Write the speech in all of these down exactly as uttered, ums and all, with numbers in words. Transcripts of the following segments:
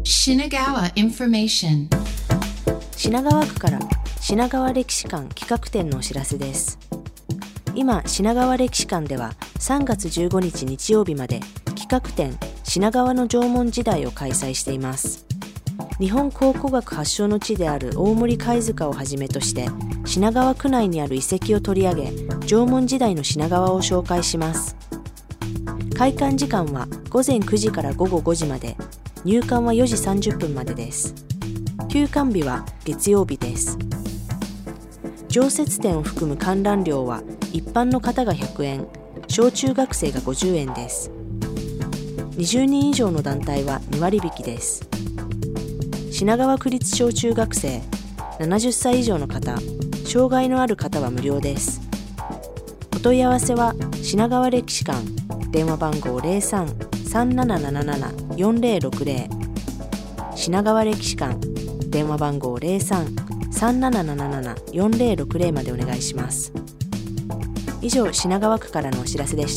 Shinagawa Information。 品川区から品川歴史館企画展のお知らせです。今、品川歴史館ではさんがつじゅうごにち日曜日まで企画展品川の縄文時代を開催しています。日本考古学発祥の地である大森貝塚をはじめとして品川区内にある遺跡を取り上げ、縄文時代の品川を紹介します。開館時間はごぜんくじからごごごじまで、入館はよじさんじゅっぷんまでです。休館日は月曜日です。常設展を含む観覧料は一般の方がひゃくえん、小中学生がごじゅうえんです。にじゅうにん以上の団体はにわりびきです。品川区立小中学生、ななじゅっさい以上の方、障害のある方は無料です。お問い合わせは品川歴史館、電話番号 ゼロさん さんななななな よんゼロろくゼロ、品川歴史館、電話番号 ゼロさん さんなななな よんゼロろくゼロまでお願いします。以上、品川区からのお知らせでした。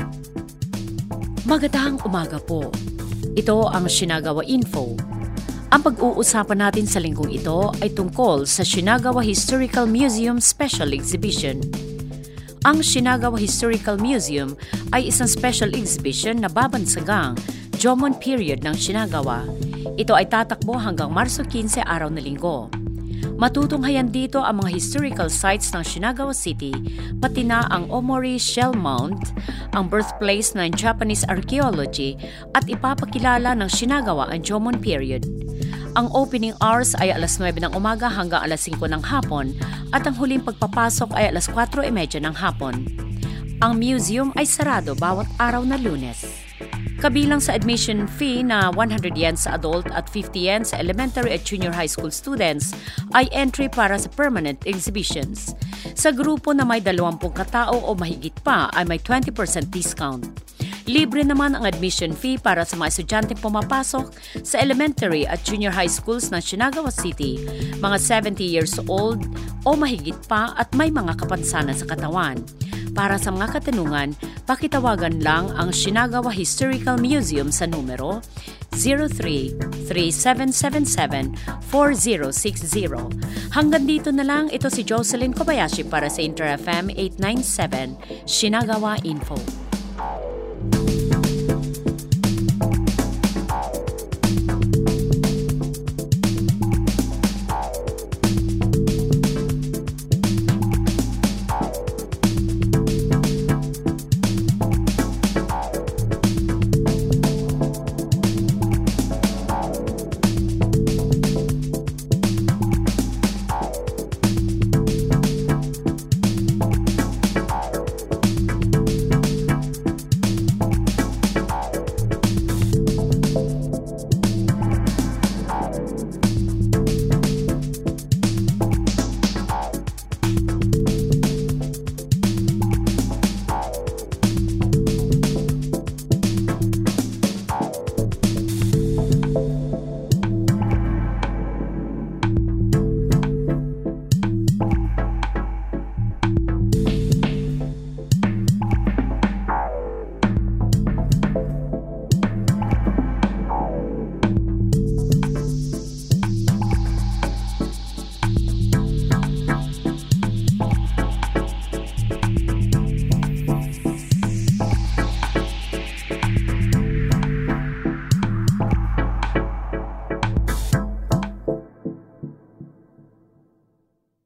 Magandang umaga po. Ito ang Shinagawa Info. Ang pag-uusapan natin sa linggong ito ay tungkol sa Shinagawa Historical Museum Special Exhibition. Ang Shinagawa Historical Museum ay isang special exhibition na babansagang Jomon period ng Shinagawa. Ito ay tatakbo hanggang Marso labinlima, araw na linggo. Matutunghayan dito ang mga historical sites ng Shinagawa City, pati na ang Omori Shell Mound, ang birthplace ng Japanese archaeology, at ipapakilala ng Shinagawa ang Jomon period. Ang opening hours ay alas nuwebe ng umaga hanggang alas singko ng hapon at ang huling pagpapasok ay alas kwatro e medya ng hapon. Ang museum ay sarado bawat araw na Lunes. Kabilang sa admission fee na one hundred yen sa adult at fifty yen sa elementary at junior high school students ay entry para sa permanent exhibitions. Sa grupo na may dalawampung katao o mahigit pa ay may twenty percent discount. Libre naman ang admission fee para sa mga estudyanteng pumapasok sa elementary at junior high schools ng Shinagawa City, mga seventy years old o mahigit pa at may mga kapansanan sa katawan. Para sa mga katanungan, pakitawagan lang ang Shinagawa Historical Museum sa numero zero three three seven seven seven four zero six zero. Hanggang dito na lang, ito si Jocelyn Kobayashi para sa Inter F M eight ninety-seven Shinagawa Info.